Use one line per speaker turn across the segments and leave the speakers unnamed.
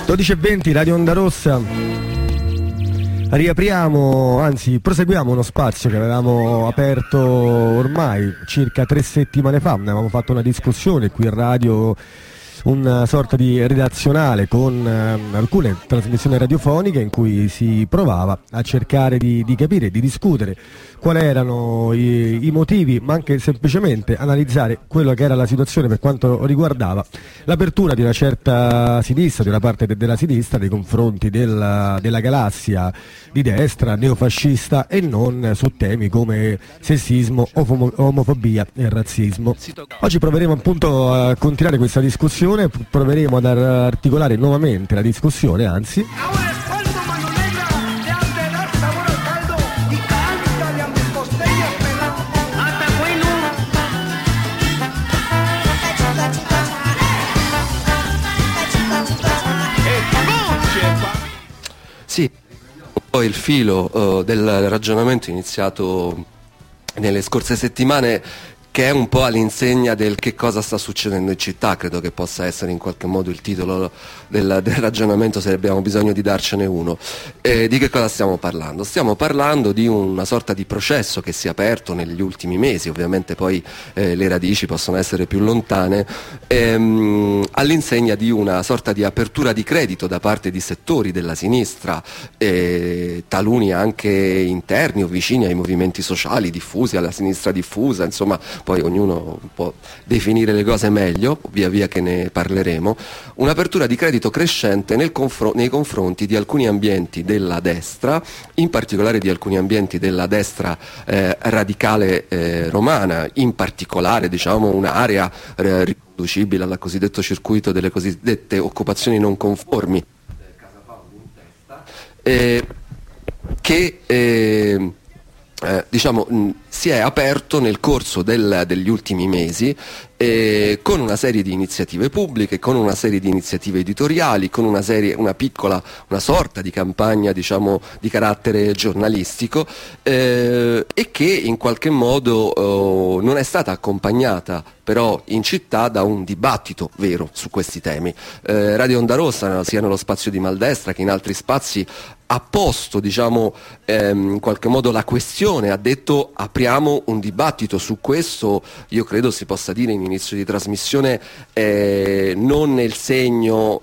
12:20, Radio Onda Rossa. Riapriamo, anzi proseguiamo uno spazio che avevamo aperto ormai circa 3 settimane fa. Ne avevamo fatto una discussione qui in radio, una sorta di redazionale con alcune trasmissioni radiofoniche in cui si provava a cercare di capire, di discutere quali erano i motivi, ma anche semplicemente analizzare quello che era la situazione per quanto riguardava l'apertura di una certa sinistra, di una parte della sinistra nei confronti della galassia di destra, neofascista, e non su temi come sessismo, omofobia e razzismo. Oggi proveremo appunto a continuare questa discussione, proveremo ad articolare nuovamente la discussione, anzi.
Sì, poi il filo del ragionamento iniziato nelle scorse settimane, che è un po' all'insegna del che cosa sta succedendo in città. Credo che possa essere in qualche modo il titolo del ragionamento, se abbiamo bisogno di darcene uno. Di che cosa stiamo parlando? Stiamo parlando di una sorta di processo che si è aperto negli ultimi mesi, ovviamente poi le radici possono essere più lontane, all'insegna di una sorta di apertura di credito da parte di settori della sinistra, taluni anche interni o vicini ai movimenti sociali diffusi, alla sinistra diffusa, insomma. Poi ognuno può definire le cose meglio, via via che ne parleremo, un'apertura di credito crescente nei confronti di alcuni ambienti della destra, in particolare di alcuni ambienti della destra radicale romana, in particolare diciamo un'area riconducibile al cosiddetto circuito delle cosiddette occupazioni non conformi, che si è aperto nel corso degli ultimi mesi, con una serie di iniziative pubbliche, con una serie di iniziative editoriali, con una sorta di campagna diciamo di carattere giornalistico, e che in qualche modo non è stata accompagnata però in città da un dibattito vero su questi temi. Radio Onda Rossa, sia nello spazio di Maldestra che in altri spazi, ha posto diciamo in qualche modo la questione, ha detto apriamo un dibattito su questo. Io credo si possa dire in inizio di trasmissione, non nel segno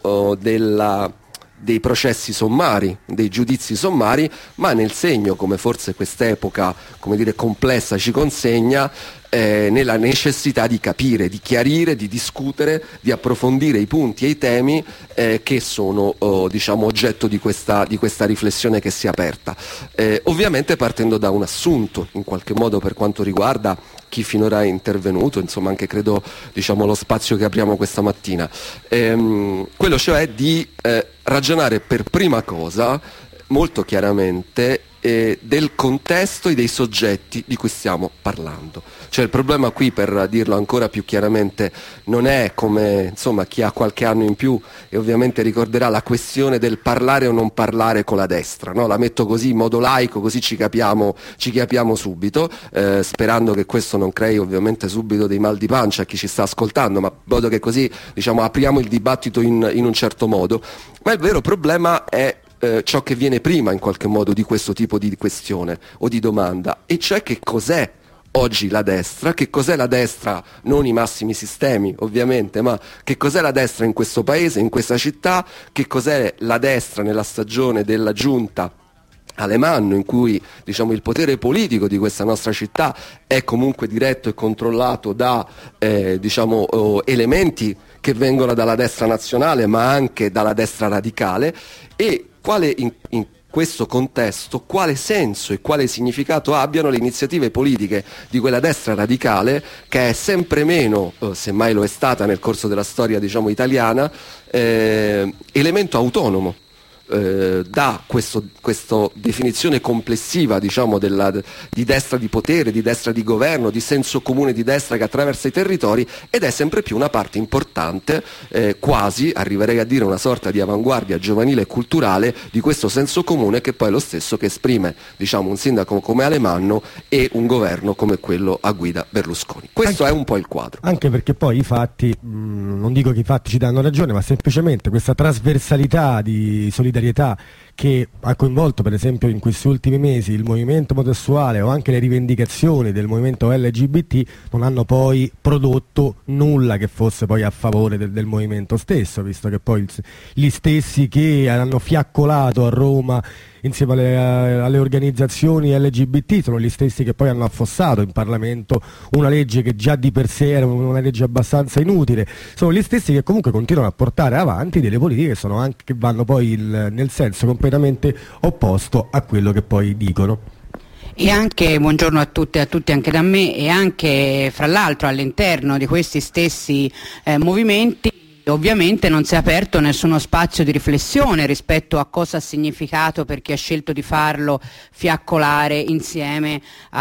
dei processi sommari, dei giudizi sommari, ma nel segno, come forse quest'epoca, come dire, complessa ci consegna, nella necessità di capire, di chiarire, di discutere, di approfondire i punti e i temi che sono diciamo oggetto di questa riflessione che si è aperta, ovviamente partendo da un assunto in qualche modo per quanto riguarda chi finora è intervenuto, insomma anche credo diciamo lo spazio che apriamo questa mattina, quello cioè di ragionare per prima cosa molto chiaramente del contesto e dei soggetti di cui stiamo parlando. Cioè il problema qui, per dirlo ancora più chiaramente, non è come insomma chi ha qualche anno in più e ovviamente ricorderà la questione del parlare o non parlare con la destra, no? La metto così in modo laico, così ci capiamo subito, sperando che questo non crei ovviamente subito dei mal di pancia a chi ci sta ascoltando, ma in modo che così diciamo apriamo il dibattito in un certo modo. Ma il vero problema è ciò che viene prima in qualche modo di questo tipo di questione o di domanda, e cioè che cos'è oggi la destra, che cos'è la destra, non i massimi sistemi ovviamente, ma che cos'è la destra in questo paese, in questa città, che cos'è la destra nella stagione della giunta Alemanno, in cui diciamo il potere politico di questa nostra città è comunque diretto e controllato da elementi che vengono dalla destra nazionale ma anche dalla destra radicale, e quale in questo contesto, quale senso e quale significato abbiano le iniziative politiche di quella destra radicale che è sempre meno, semmai lo è stata nel corso della storia diciamo italiana, elemento autonomo. dà questa definizione complessiva, diciamo, di destra di potere, di destra di governo, di senso comune di destra che attraversa i territori, ed è sempre più una parte importante, quasi arriverei a dire una sorta di avanguardia giovanile e culturale di questo senso comune, che poi è lo stesso che esprime, diciamo, un sindaco come Alemanno e un governo come quello a guida Berlusconi. Questo è un po' il quadro.
Anche perché poi i fatti, non dico che i fatti ci danno ragione, ma semplicemente questa trasversalità di solidarietà che ha coinvolto per esempio in questi ultimi mesi il movimento omosessuale o anche le rivendicazioni del movimento LGBT non hanno poi prodotto nulla che fosse poi a favore del movimento stesso, visto che poi gli stessi che hanno fiaccolato a Roma insieme alle organizzazioni LGBT sono gli stessi che poi hanno affossato in Parlamento una legge che già di per sé era una legge abbastanza inutile, sono gli stessi che comunque continuano a portare avanti delle politiche che vanno poi nel senso completamente opposto a quello che poi dicono.
E anche, buongiorno a tutte e a tutti anche da me, e anche fra l'altro all'interno di questi stessi movimenti ovviamente non si è aperto nessuno spazio di riflessione rispetto a cosa ha significato per chi ha scelto di farlo fiaccolare insieme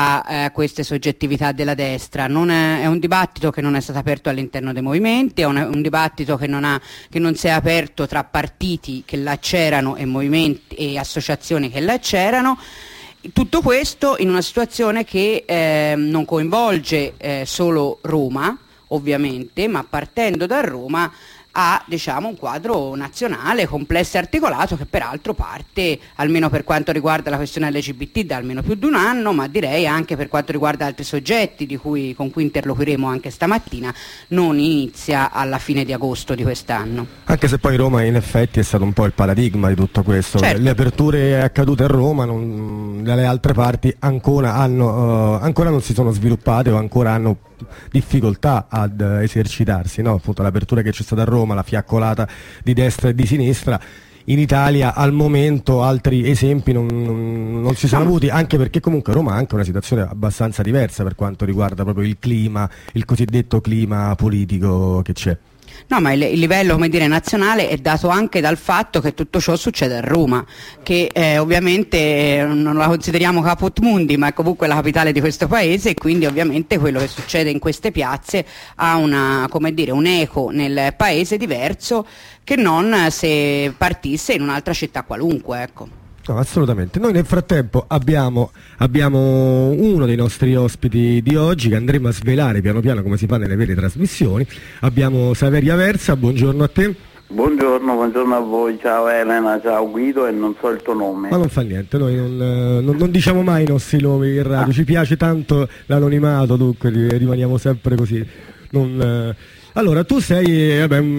a queste soggettività della destra. È un dibattito che non è stato aperto all'interno dei movimenti, è un dibattito che non si è aperto tra partiti che là c'erano e movimenti e associazioni che là c'erano. Tutto questo in una situazione che non coinvolge solo Roma, ovviamente, ma partendo da Roma ha, diciamo, un quadro nazionale complesso e articolato, che peraltro parte, almeno per quanto riguarda la questione LGBT, da almeno più di un anno, ma direi anche per quanto riguarda altri soggetti con cui interloquiremo anche stamattina, non inizia alla fine di agosto di quest'anno.
Anche se poi Roma in effetti è stato un po' il paradigma di tutto questo.
Certo.
Le aperture accadute a Roma dalle altre parti ancora non si sono sviluppate o ancora hanno difficoltà ad esercitarsi, no? Appunto l'apertura che c'è stata a Roma, la fiaccolata di destra e di sinistra. In Italia al momento altri esempi non si sono avuti, anche perché comunque Roma ha anche una situazione abbastanza diversa per quanto riguarda proprio il clima, il cosiddetto clima politico che c'è.
No, ma il livello, come dire, nazionale è dato anche dal fatto che tutto ciò succede a Roma, che ovviamente non la consideriamo caput mundi, ma è comunque la capitale di questo paese, e quindi ovviamente quello che succede in queste piazze ha un eco nel paese diverso che non se partisse in un'altra città qualunque, ecco.
No, assolutamente. Noi nel frattempo abbiamo uno dei nostri ospiti di oggi che andremo a svelare piano piano come si fa nelle vere trasmissioni. Abbiamo Saverio Aversa, buongiorno a te.
Buongiorno a voi, ciao Elena, ciao Guido, e non so il tuo nome.
Ma non fa niente, noi non diciamo mai i nostri nomi in radio, ci piace tanto l'anonimato, dunque rimaniamo sempre così. Allora, tu hai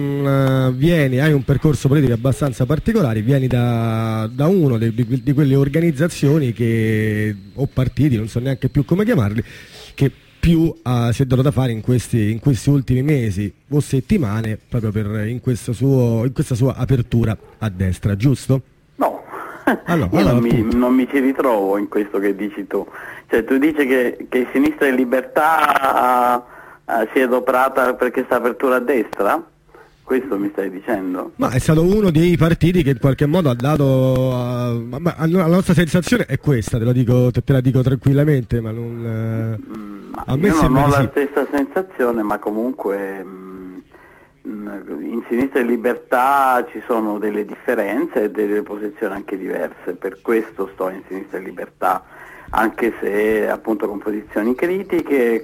un percorso politico abbastanza particolare, vieni da uno di quelle organizzazioni o partiti, non so neanche più come chiamarli, che più si è dato da fare in questi ultimi mesi o settimane, proprio in questa sua apertura a destra, giusto?
No, non mi ci ritrovo in questo che dici tu. Cioè, tu dici che Sinistra e Libertà si è adoperata per questa apertura a destra? Questo mi stai dicendo?
Ma è stato uno dei partiti che in qualche modo ha dato la nostra sensazione è questa, te la dico tranquillamente, ma non a me
io non ho la
sì.
stessa sensazione, ma comunque in Sinistra e Libertà ci sono delle differenze e delle posizioni anche diverse, per questo sto in Sinistra e Libertà, anche se appunto con posizioni critiche,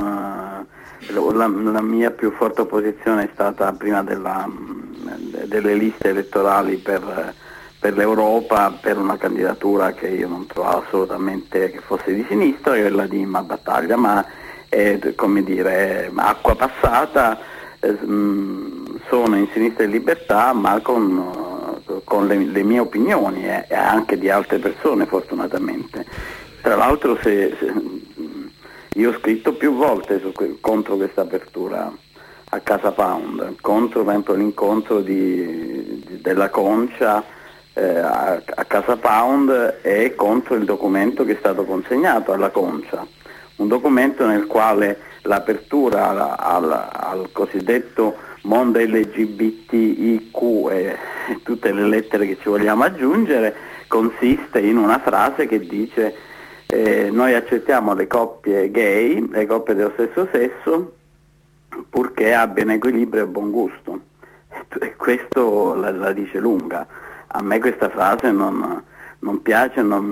la mia più forte opposizione è stata prima delle liste elettorali per l'Europa, per una candidatura che io non trovavo assolutamente che fosse di sinistra, quella di Imma Battaglia, ma è, come dire, acqua passata. Sono in Sinistra e Libertà, ma con le mie opinioni e anche di altre persone, fortunatamente. Tra l'altro io ho scritto più volte contro questa apertura a Casa Pound, contro per esempio l'incontro della Concia a Casa Pound, e contro il documento che è stato consegnato alla Concia, un documento nel quale l'apertura al cosiddetto mondo LGBTIQ e tutte le lettere che ci vogliamo aggiungere, consiste in una frase che dice noi accettiamo le coppie gay, le coppie dello stesso sesso, purché abbiano equilibrio e buon gusto. E questo la dice lunga. A me questa frase non piace, non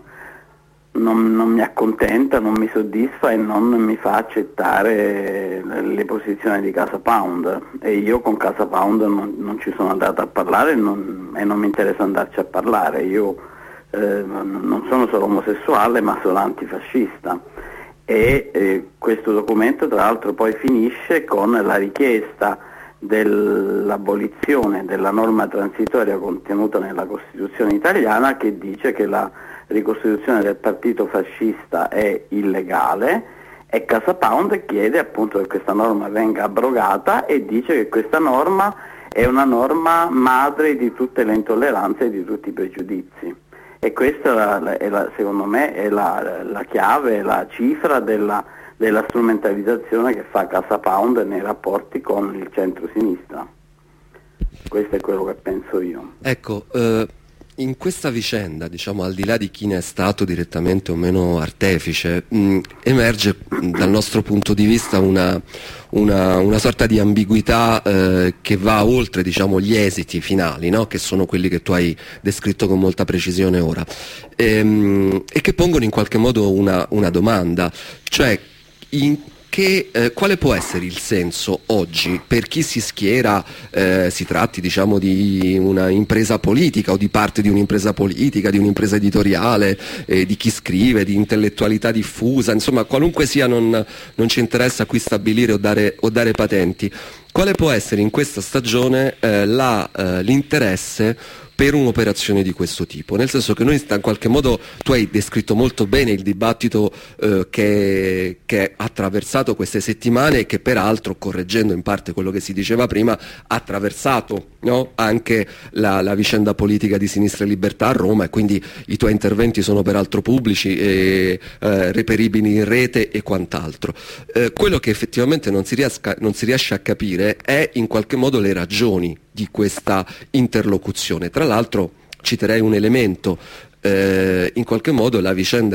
mi accontenta, non mi soddisfa e non mi fa accettare le posizioni di Casa Pound, e io con Casa Pound non ci sono andato a parlare e non mi interessa andarci a parlare. Io non sono solo omosessuale, ma sono antifascista, e questo documento tra l'altro poi finisce con la richiesta dell'abolizione della norma transitoria contenuta nella Costituzione italiana, che dice che la ricostituzione del partito fascista è illegale, e Casa Pound chiede appunto che questa norma venga abrogata e dice che questa norma è una norma madre di tutte le intolleranze e di tutti i pregiudizi. E questa secondo me è la chiave, la cifra della strumentalizzazione che fa Casa Pound nei rapporti con il centro-sinistra. Questo è quello che penso io.
Ecco, in questa vicenda, diciamo, al di là di chi ne è stato direttamente o meno artefice, emerge dal nostro punto di vista una sorta di ambiguità che va oltre, diciamo, gli esiti finali, no? Che sono quelli che tu hai descritto con molta precisione ora, e che pongono in qualche modo una domanda, cioè quale può essere il senso oggi per chi si schiera, si tratti, diciamo, di una impresa politica o di parte di un'impresa politica, di un'impresa editoriale, di chi scrive, di intellettualità diffusa, insomma qualunque sia, non ci interessa qui stabilire o dare patenti. Quale può essere in questa stagione l'interesse per un'operazione di questo tipo? Nel senso che noi in qualche modo, tu hai descritto molto bene il dibattito che ha attraversato queste settimane e che peraltro, correggendo in parte quello che si diceva prima, ha attraversato, no? Anche la vicenda politica di Sinistra e Libertà a Roma, e quindi i tuoi interventi sono peraltro pubblici e reperibili in rete e quant'altro. Quello che effettivamente non si riesce a capire è in qualche modo le ragioni di questa interlocuzione. Tra l'altro citerei un elemento, in qualche modo la vicenda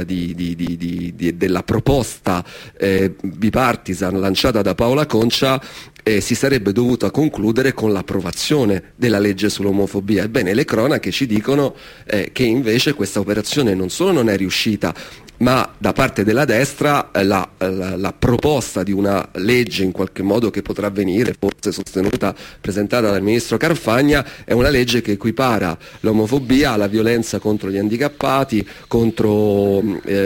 della proposta bipartisan lanciata da Paola Concia si sarebbe dovuta concludere con l'approvazione della legge sull'omofobia. Ebbene, le cronache ci dicono che invece questa operazione non solo non è riuscita, ma da parte della destra la proposta di una legge in qualche modo che potrà venire, forse sostenuta, presentata dal ministro Carfagna, è una legge che equipara l'omofobia alla violenza contro gli handicappati, contro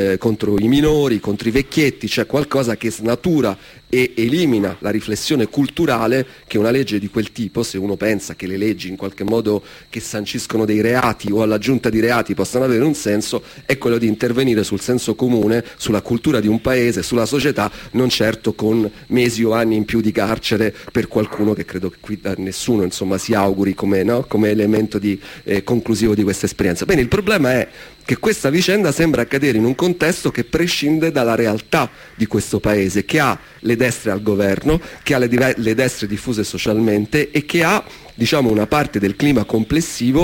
i minori, contro i vecchietti, cioè qualcosa che snatura e elimina la riflessione culturale che una legge di quel tipo, se uno pensa che le leggi in qualche modo che sanciscono dei reati o all'aggiunta di reati possano avere un senso, è quello di intervenire sul senso comune, sulla cultura di un paese, sulla società, non certo con mesi o anni in più di carcere per qualcuno, che credo che qui nessuno, insomma, si auguri come elemento conclusivo di questa esperienza. Bene, il problema è che questa vicenda sembra accadere in un contesto che prescinde dalla realtà di questo paese, che ha le destre al governo, che ha le destre diffuse socialmente e che ha, diciamo, una parte del clima complessivo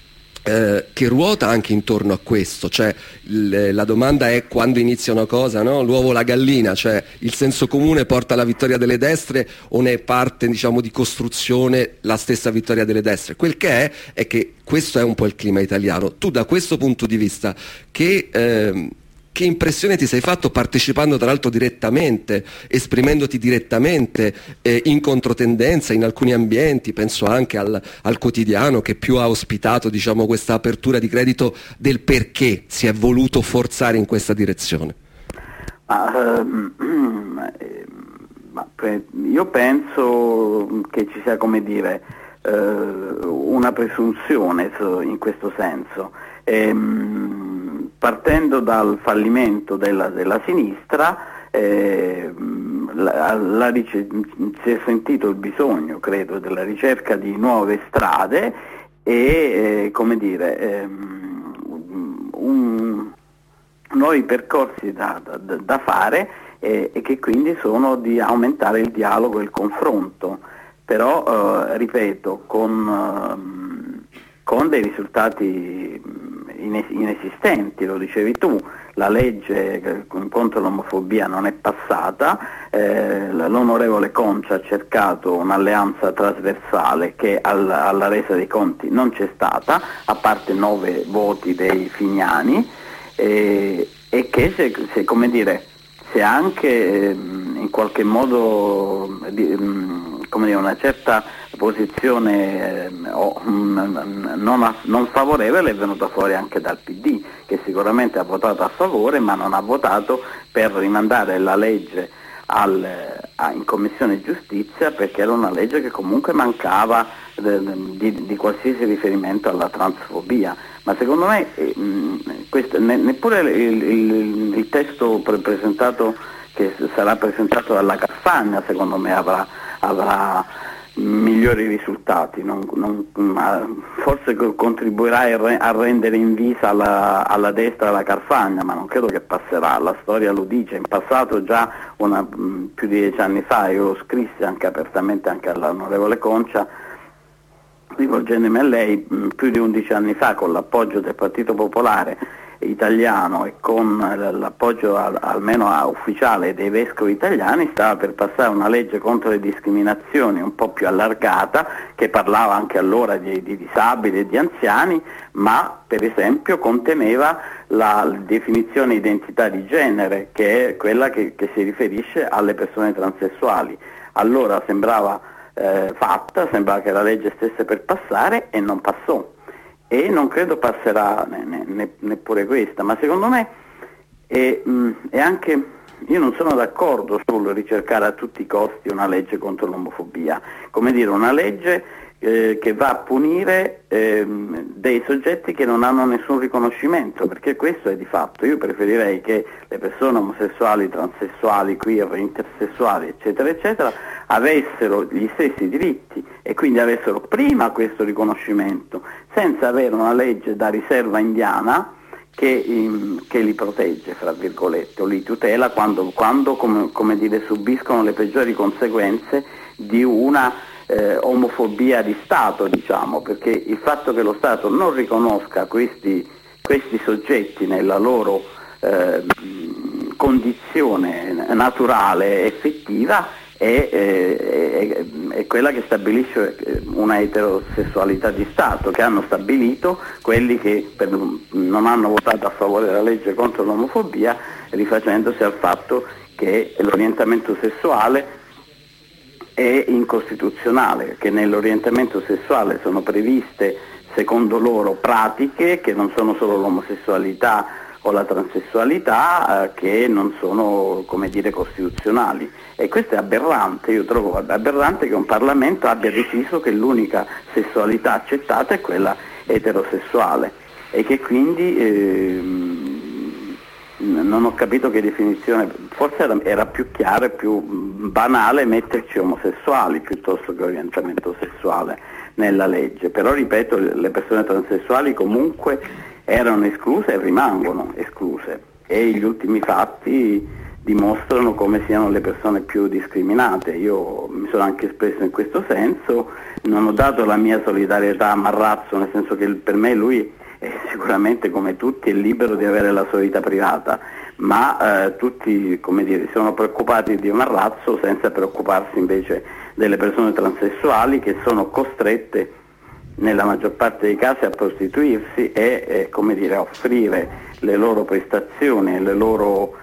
che ruota anche intorno a questo, cioè la domanda è: quando inizia una cosa, no? L'uovo o la gallina, cioè il senso comune porta alla vittoria delle destre o ne è parte, diciamo, di costruzione la stessa vittoria delle destre? Quel che è che questo è un po' il clima italiano. Tu da questo punto di vista che impressione ti sei fatto, partecipando tra l'altro direttamente, esprimendoti direttamente in controtendenza in alcuni ambienti? Penso anche al Quotidiano, che più ha ospitato, diciamo, questa apertura di credito del perché si è voluto forzare in questa direzione.
Io penso che ci sia, come dire, una presunzione in questo senso. Partendo dal fallimento della sinistra, si è sentito il bisogno, credo, della ricerca di nuove strade e nuovi percorsi da fare, e che quindi sono di aumentare il dialogo e il confronto. però ripeto, con dei risultati inesistenti. Lo dicevi tu, la legge contro l'omofobia non è passata, l'onorevole Concia ha cercato un'alleanza trasversale che alla resa dei conti non c'è stata, a parte 9 voti dei Finiani, e che se anche in qualche modo una certa posizione non favorevole è venuta fuori anche dal PD, che sicuramente ha votato a favore, ma non ha votato per rimandare la legge in Commissione Giustizia, perché era una legge che comunque mancava di qualsiasi riferimento alla transfobia. Ma secondo me neppure il testo presentato, che sarà presentato dalla Carfagna, secondo me avrà migliori risultati, forse contribuirà a rendere invisa alla destra la Carfagna, ma non credo che passerà. La storia lo dice, in passato già più di 10 anni fa io lo scrissi anche apertamente anche all'onorevole Concia, rivolgendomi a lei, più di 11 anni fa, con l'appoggio del Partito Popolare Italiano e con l'appoggio almeno ufficiale dei vescovi italiani, stava per passare una legge contro le discriminazioni un po' più allargata, che parlava anche allora di disabili e di anziani, ma per esempio conteneva la definizione identità di genere, che è quella che si riferisce alle persone transessuali. Allora sembrava sembrava che la legge stesse per passare e non passò, e non credo passerà neppure questa. Ma secondo me è anche, io non sono d'accordo sul ricercare a tutti i costi una legge contro l'omofobia, una legge che va a punire dei soggetti che non hanno nessun riconoscimento, perché questo è di fatto. Io preferirei che le persone omosessuali, transessuali, queer, intersessuali, eccetera, eccetera, avessero gli stessi diritti e quindi avessero prima questo riconoscimento, senza avere una legge da riserva indiana che li protegge, fra virgolette, o li tutela quando subiscono le peggiori conseguenze di una omofobia di Stato, perché il fatto che lo Stato non riconosca questi soggetti nella loro condizione naturale effettiva è quella che stabilisce una eterosessualità di Stato, che hanno stabilito quelli che non hanno votato a favore della legge contro l'omofobia, rifacendosi al fatto che l'orientamento sessuale è incostituzionale, che nell'orientamento sessuale sono previste, secondo loro, pratiche che non sono solo l'omosessualità o la transessualità, che non sono, costituzionali. E questo è aberrante. Io trovo aberrante che un Parlamento abbia deciso che l'unica sessualità accettata è quella eterosessuale, e che quindi non ho capito che definizione, forse era più chiaro e più banale metterci omosessuali piuttosto che orientamento sessuale nella legge. Però ripeto, le persone transessuali comunque erano escluse e rimangono escluse, e gli ultimi fatti dimostrano come siano le persone più discriminate. Io mi sono anche espresso in questo senso, non ho dato la mia solidarietà a Marrazzo, nel senso che per me lui sicuramente, come tutti, è libero di avere la sua vita privata, ma tutti sono preoccupati di Marrazzo senza preoccuparsi invece delle persone transessuali, che sono costrette nella maggior parte dei casi a prostituirsi e offrire le loro prestazioni, il loro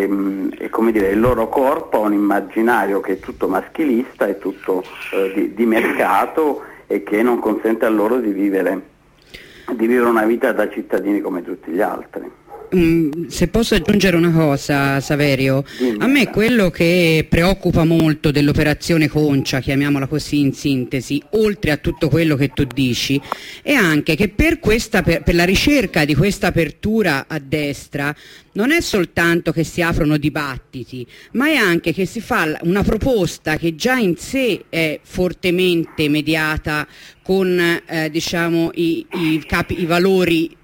corpo a un immaginario che è tutto maschilista, è tutto di mercato, e che non consente a loro di vivere una vita da cittadini come tutti gli altri.
Se posso aggiungere una cosa, Saverio, a me quello che preoccupa molto dell'operazione Concia, chiamiamola così in sintesi, oltre a tutto quello che tu dici, è anche che per la ricerca di questa apertura a destra non è soltanto che si aprono dibattiti, ma è anche che si fa una proposta che già in sé è fortemente mediata con i valori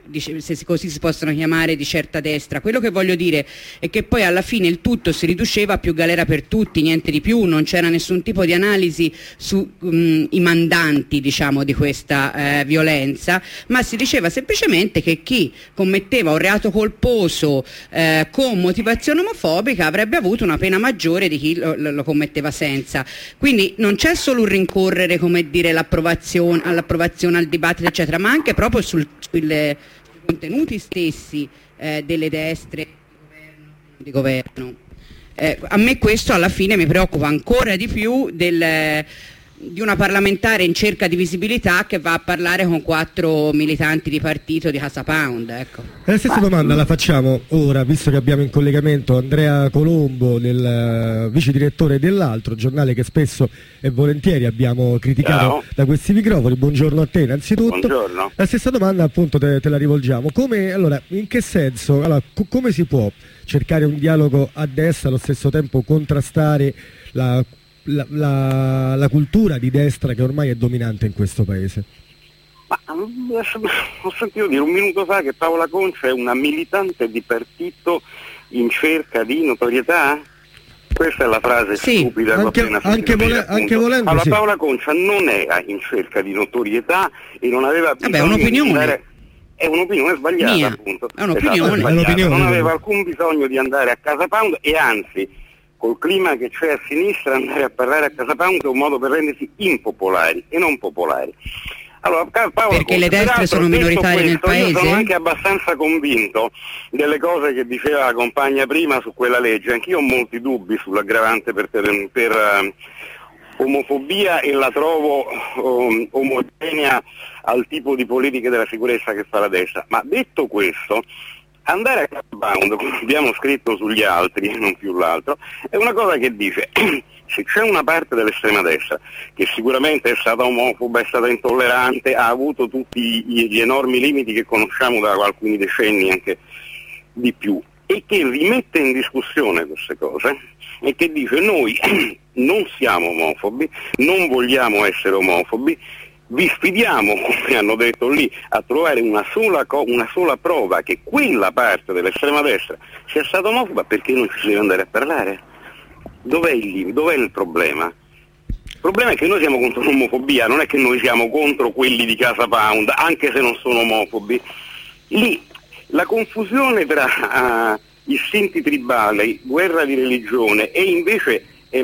se così si possono chiamare, di certa destra. Quello che voglio dire è che poi alla fine il tutto si riduceva a più galera per tutti, niente di più, non c'era nessun tipo di analisi sui mandanti, diciamo, di questa violenza, ma si diceva semplicemente che chi commetteva un reato colposo con motivazione omofobica avrebbe avuto una pena maggiore di chi lo commetteva senza. Quindi non c'è solo un rincorrere, come dire, all'approvazione, al dibattito eccetera, ma anche proprio sui contenuti stessi delle destre di governo. A me questo alla fine mi preoccupa ancora di più di una parlamentare in cerca di visibilità che va a parlare con 4 militanti di partito di Casa Pound, ecco.
La stessa domanda la facciamo ora, visto che abbiamo in collegamento Andrea Colombo, del vice direttore dell'Altro, giornale che spesso e volentieri abbiamo criticato da questi microfoni. Buongiorno a te innanzitutto.
Buongiorno.
La stessa domanda appunto te la rivolgiamo. Allora, in che senso, come si può cercare un dialogo a destra e allo stesso tempo contrastare la cultura di destra che ormai è dominante in questo paese?
Ma, ho sentito dire un minuto fa che Paola Concia è una militante di partito in cerca di notorietà? Questa è la frase stupida che ho appena
anche volendo,
allora,
sì.
Paola Concia non era in cerca di notorietà e non aveva bisogno
è un'opinione.
È un'opinione sbagliata,
Mia.
appunto.
È un'opinione.
Non aveva alcun bisogno di andare a Casa Pound e anzi, col clima che c'è a sinistra, andare a parlare a Casa Pound è un modo per rendersi impopolari e non popolari. Allora, Paola,
perché le destre sono minoritarie nel paese?
Io sono anche abbastanza convinto delle cose che diceva la compagna prima su quella legge. Anch'io ho molti dubbi sull'aggravante per omofobia e la trovo omogenea al tipo di politiche della sicurezza che fa la destra. Ma detto questo, andare a Casa Pound, come abbiamo scritto sugli altri, non più l'altro, è una cosa che dice se c'è una parte dell'estrema destra che sicuramente è stata omofoba, è stata intollerante, ha avuto tutti gli enormi limiti che conosciamo da alcuni decenni, anche di più, e che rimette in discussione queste cose e che dice noi non siamo omofobi, non vogliamo essere omofobi, vi sfidiamo, come hanno detto lì, a trovare una sola prova che quella parte dell'estrema destra sia stata omofoba, perché non ci si deve andare a parlare? Dov'è il problema? Il problema è che noi siamo contro l'omofobia, non è che noi siamo contro quelli di Casa Pound, anche se non sono omofobi. Lì la confusione tra istinti tribali, guerra di religione e invece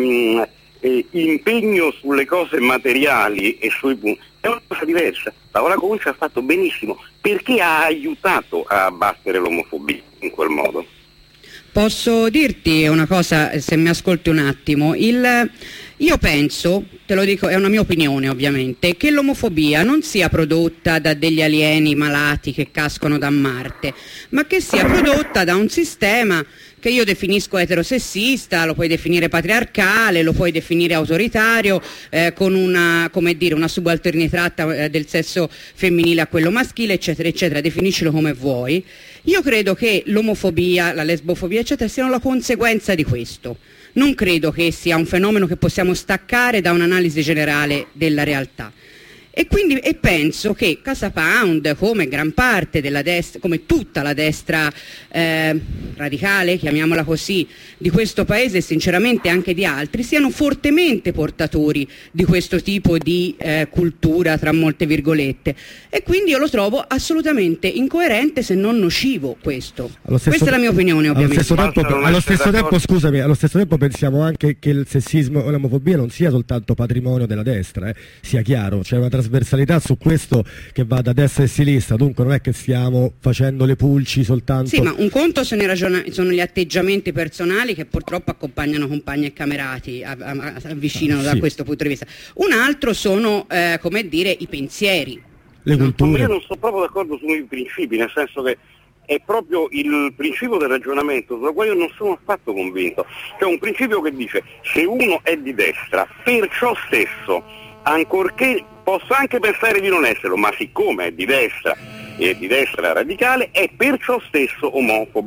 impegno sulle cose materiali e sui punti è una cosa diversa. Paola Concia ha fatto benissimo perché ha aiutato a abbattere l'omofobia in quel modo.
Posso dirti una cosa, se mi ascolti un attimo? Io penso, te lo dico, è una mia opinione ovviamente, che l'omofobia non sia prodotta da degli alieni malati che cascano da Marte, ma che sia prodotta da un sistema che io definisco eterosessista, lo puoi definire patriarcale, lo puoi definire autoritario, con una subalternità del sesso femminile a quello maschile, eccetera, eccetera, definiscilo come vuoi. Io credo che l'omofobia, la lesbofobia, eccetera, siano la conseguenza di questo. Non credo che sia un fenomeno che possiamo staccare da un'analisi generale della realtà. E penso che Casa Pound, come gran parte della destra, come tutta la destra radicale, chiamiamola così, di questo paese e sinceramente anche di altri, siano fortemente portatori di questo tipo di cultura, tra molte virgolette. E quindi io lo trovo assolutamente incoerente, se non nocivo, questo. Questa è la mia opinione, ovviamente.
Allo stesso tempo pensiamo anche che il sessismo e l'omofobia non sia soltanto patrimonio della destra, sia chiaro, c'è una trasversalità su questo che va da destra e sinistra, dunque non è che stiamo facendo le pulci soltanto.
Sì, ma un conto sono gli atteggiamenti personali che purtroppo accompagnano compagni e camerati, avvicinano da questo punto di vista. Un altro sono, i pensieri.
Le culture.
Io non sono proprio d'accordo sui principi, nel senso che è proprio il principio del ragionamento sulla quale io non sono affatto convinto. C'è un principio che dice se uno è di destra, perciò stesso, ancorché possa anche pensare di non esserlo, ma siccome è di destra e di destra radicale, è perciò stesso omofobo.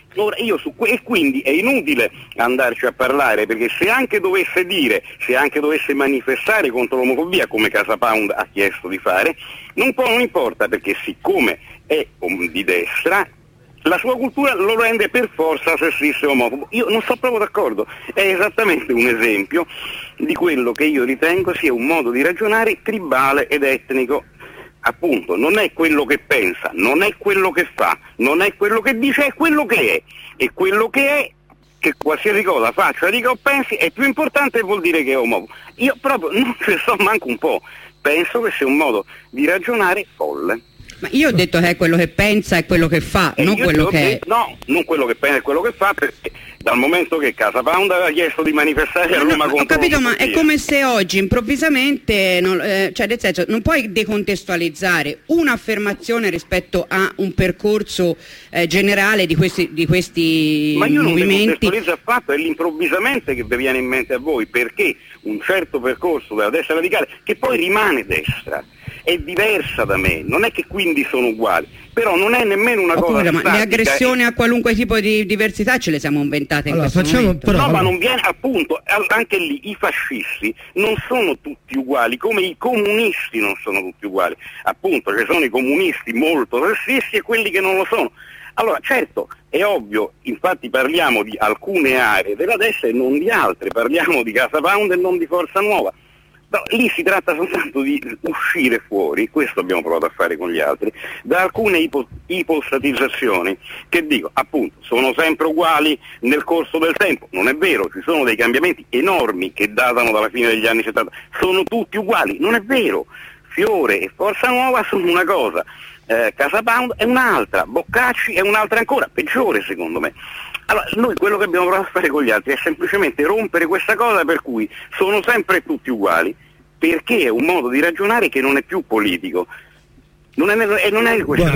Ora e quindi è inutile andarci a parlare, perché se anche dovesse manifestare contro l'omofobia, come Casa Pound ha chiesto di fare, non importa, perché siccome è di destra, la sua cultura lo rende per forza sessista e omofobo. Io non sono proprio d'accordo, è esattamente un esempio di quello che io ritengo sia un modo di ragionare tribale ed etnico. Appunto, non è quello che pensa, non è quello che fa, non è quello che dice, è quello che è. E quello che è, che qualsiasi cosa faccia, dica o pensi, è più importante e vuol dire che è omofobo. Io proprio non ci so manco un po', penso che sia un modo di ragionare folle.
Ma io ho detto che è quello che pensa e quello che fa, non quello che è.
No, non quello che pensa e quello che fa, perché dal momento che Casa Pound aveva chiesto di manifestare a Roma contro...
Ho capito, ma è come se oggi improvvisamente, cioè nel senso, non puoi decontestualizzare un'affermazione rispetto a un percorso generale di questi movimenti.
Ma io non decontestualizzo affatto, è l'improvvisamente che vi viene in mente a voi, perché un certo percorso della destra radicale, che poi rimane destra, è diversa da me, non è che quindi sono uguali, però non è nemmeno una cosa statica.
Le aggressioni a qualunque tipo di diversità ce le siamo inventate in questo momento.
Ma non viene, appunto, anche lì i fascisti non sono tutti uguali, come i comunisti non sono tutti uguali, appunto ci sono i comunisti molto sessisti e quelli che non lo sono. Allora, certo, è ovvio, infatti parliamo di alcune aree della destra e non di altre, parliamo di Casa Pound e non di Forza Nuova. No, lì si tratta soltanto di uscire fuori, questo abbiamo provato a fare con gli altri, da alcune ipostatizzazioni che dico, appunto, sono sempre uguali nel corso del tempo. Non è vero, ci sono dei cambiamenti enormi che datano dalla fine degli anni 70, sono tutti uguali, non è vero. Fiore e Forza Nuova sono una cosa, Casa Pound è un'altra, Boccacci è un'altra ancora, peggiore secondo me. Allora, noi quello che abbiamo provato a fare con gli altri è semplicemente rompere questa cosa per cui sono sempre tutti uguali, perché è un modo di ragionare che non è più politico. Non è questione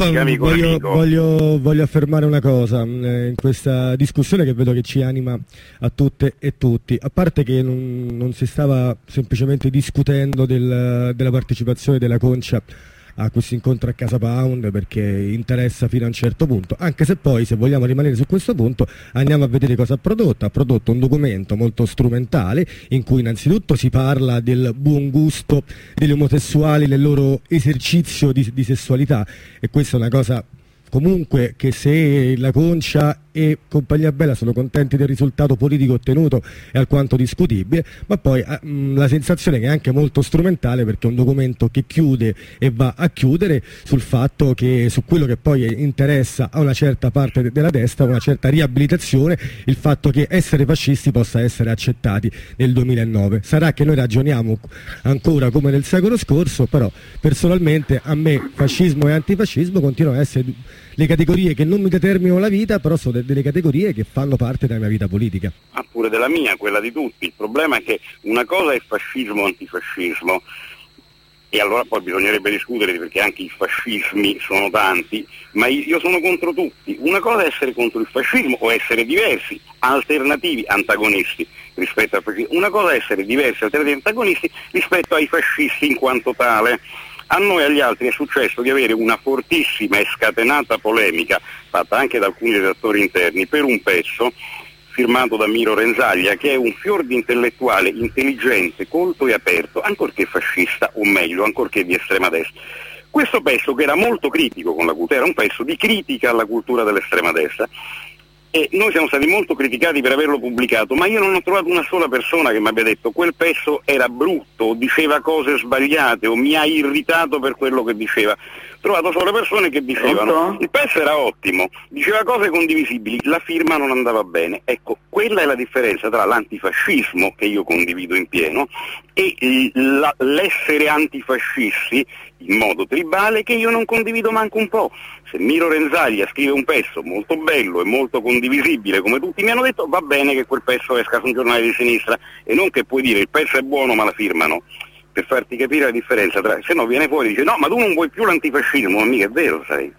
voglio affermare una cosa in questa discussione che vedo che ci anima a tutte e tutti, a parte che non si stava semplicemente discutendo della partecipazione della Concia a questo incontro a Casa Pound, perché interessa fino a un certo punto, anche se poi, se vogliamo rimanere su questo punto, andiamo a vedere cosa ha prodotto un documento molto strumentale in cui innanzitutto si parla del buon gusto degli omosessuali nel loro esercizio di sessualità, e questa è una cosa comunque che, se la Concia e compagnia bella sono contenti del risultato politico ottenuto, è alquanto discutibile, ma poi la sensazione che è anche molto strumentale, perché è un documento che chiude e va a chiudere sul fatto che, su quello che poi interessa a una certa parte della destra, una certa riabilitazione, il fatto che essere fascisti possa essere accettati nel 2009. Sarà che noi ragioniamo ancora come nel secolo scorso, però personalmente a me fascismo e antifascismo continuano a essere le categorie che non mi determinano la vita, però sono delle categorie che fanno parte della mia vita politica.
Ah, pure della mia, quella di tutti. Il problema è che una cosa è fascismo, antifascismo, e allora poi bisognerebbe discutere, perché anche i fascismi sono tanti, ma io sono contro tutti. Una cosa è essere contro il fascismo o essere diversi, alternativi, antagonisti rispetto al fascismo. Una cosa è essere diversi, alternativi, antagonisti rispetto ai fascisti in quanto tale. A noi e agli altri è successo di avere una fortissima e scatenata polemica, fatta anche da alcuni redattori interni, per un pezzo firmato da Miro Renzaglia, che è un fior di intellettuale intelligente, colto e aperto, ancorché fascista, o meglio, ancorché di estrema destra. Questo pezzo, che era molto critico con la cultura, era un pezzo di critica alla cultura dell'estrema destra, e noi siamo stati molto criticati per averlo pubblicato, ma io non ho trovato una sola persona che mi abbia detto quel pezzo era brutto, o diceva cose sbagliate, o mi ha irritato per quello che diceva. Ho trovato solo persone che dicevano il pezzo era ottimo, diceva cose condivisibili, la firma non andava bene. Ecco, quella è la differenza tra l'antifascismo, che io condivido in pieno, e l'essere antifascisti in modo tribale, che io non condivido manco un po'. Se Miro Renzaglia scrive un pezzo molto bello e molto condivisibile, come tutti mi hanno detto, va bene che quel pezzo esca su un giornale di sinistra, e non che puoi dire il pezzo è buono ma la firmano, per farti capire la differenza tra, se no viene fuori e dice no, ma tu non vuoi più l'antifascismo, ma mica è vero, sai.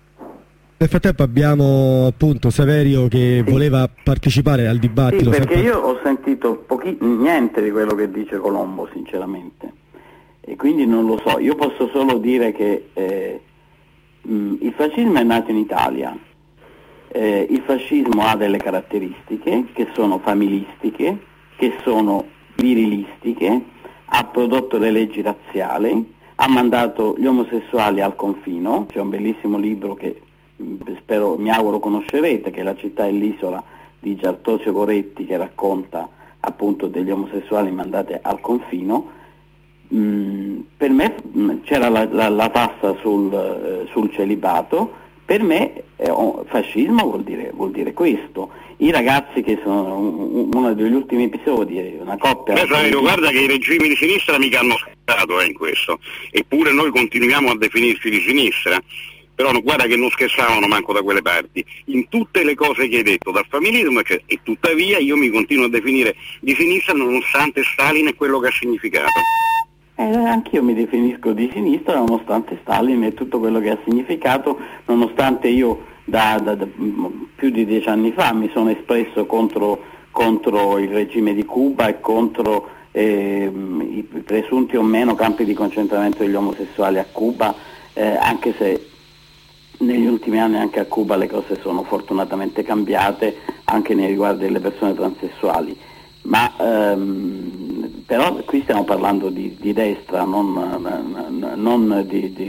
Nel frattempo abbiamo appunto Saverio che voleva partecipare al dibattito.
Sì, perché io ho sentito niente di quello che dice Colombo, sinceramente, e quindi non lo so. Io posso solo dire che il fascismo è nato in Italia, Il fascismo ha delle caratteristiche che sono familistiche, che sono virilistiche, ha prodotto le leggi razziali, ha mandato gli omosessuali al confino. C'è un bellissimo libro che mi auguro conoscerete, che è La città e l'isola di Giartosio Coretti, che racconta appunto degli omosessuali mandati al confino. Per me c'era la tassa sul celibato. Per me fascismo vuol dire questo. I ragazzi che sono uno degli ultimi episodi, una coppia...
Guarda che i regimi di sinistra mica hanno scherzato in questo, eppure noi continuiamo a definirci di sinistra, però guarda che non scherzavano manco da quelle parti, in tutte le cose che hai detto, dal familismo, e tuttavia io mi continuo a definire di sinistra nonostante Stalin e quello che ha significato.
Anch'io mi definisco di sinistra nonostante Stalin e tutto quello che ha significato, nonostante io da più di 10 anni fa mi sono espresso contro il regime di Cuba e contro i presunti o meno campi di concentramento degli omosessuali a Cuba, anche se negli ultimi anni anche a Cuba le cose sono fortunatamente cambiate anche nei riguardi delle persone transessuali. Ma però qui stiamo parlando di destra, non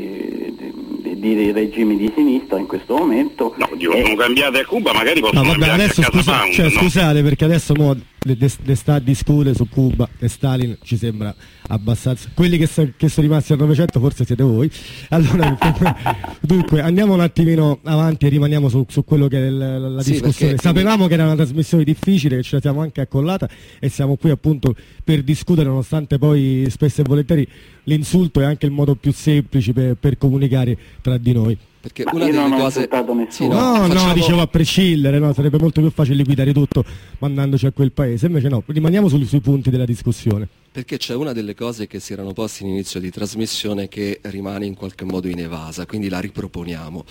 di regimi di sinistra in questo momento.
No, sono cambiate a Cuba, magari possono cambiare
adesso
a Casa Pound,
scusate, perché adesso le sta a discutere su Cuba e Stalin ci sembra abbastanza. Quelli che sono rimasti al Novecento forse siete voi. Allora dunque andiamo un attimino avanti e rimaniamo su quello che è la discussione. Sapevamo che era una trasmissione difficile, che ce la siamo anche accollata e siamo qui appunto per discutere, nonostante poi spesso e volentieri l'insulto è anche il modo più semplice per comunicare tra di noi.
Perché una delle cose...
dicevo a prescindere, sarebbe molto più facile liquidare tutto mandandoci a quel paese, invece no, rimaniamo sui punti della discussione.
Perché c'è una delle cose che si erano poste in inizio di trasmissione che rimane in qualche modo inevasa, quindi la riproponiamo.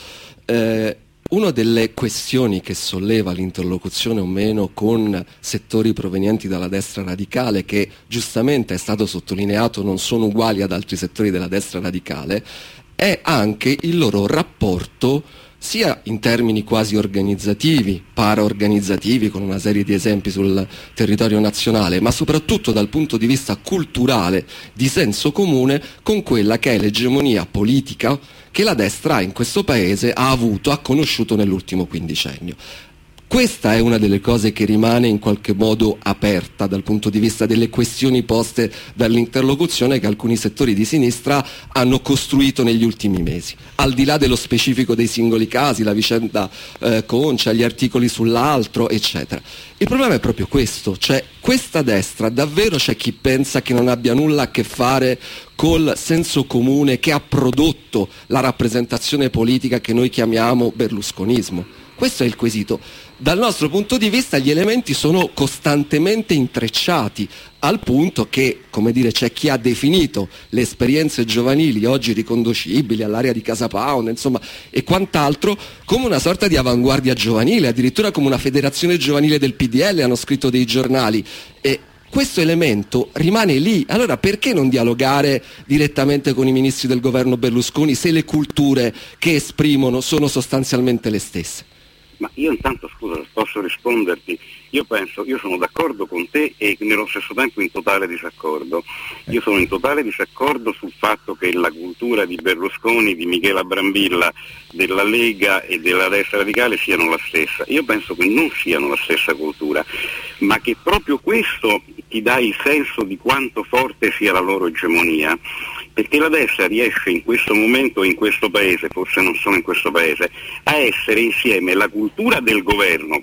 Una delle questioni che solleva l'interlocuzione o meno con settori provenienti dalla destra radicale, che giustamente è stato sottolineato non sono uguali ad altri settori della destra radicale, è anche il loro rapporto sia in termini quasi organizzativi, paraorganizzativi, con una serie di esempi sul territorio nazionale, ma soprattutto dal punto di vista culturale, di senso comune, con quella che è l'egemonia politica che la destra in questo paese ha conosciuto nell'ultimo quindicennio. Questa è una delle cose che rimane in qualche modo aperta dal punto di vista delle questioni poste dall'interlocuzione che alcuni settori di sinistra hanno costruito negli ultimi mesi. Al di là dello specifico dei singoli casi, la vicenda Concia, gli articoli sull'altro, eccetera. Il problema è proprio questo, cioè questa destra, davvero c'è chi pensa che non abbia nulla a che fare col senso comune che ha prodotto la rappresentazione politica che noi chiamiamo berlusconismo? Questo è il quesito. Dal nostro punto di vista gli elementi sono costantemente intrecciati, al punto che, come dire, c'è chi ha definito le esperienze giovanili oggi riconducibili all'area di Casa Pound, insomma, e quant'altro, come una sorta di avanguardia giovanile, addirittura come una federazione giovanile del PDL, hanno scritto dei giornali. E questo elemento rimane lì. Allora perché non dialogare direttamente con i ministri del governo Berlusconi se le culture che esprimono sono sostanzialmente le stesse?
Ma io intanto, scusa, posso risponderti? Io sono d'accordo con te e nello stesso tempo in totale disaccordo. Io sono in totale disaccordo sul fatto che la cultura di Berlusconi, di Michela Brambilla, della Lega e della destra radicale siano la stessa. Io penso che non siano la stessa cultura, ma che proprio questo ti dà il senso di quanto forte sia la loro egemonia, perché la destra riesce in questo momento, in questo paese, forse non solo in questo paese, a essere insieme la cultura del governo,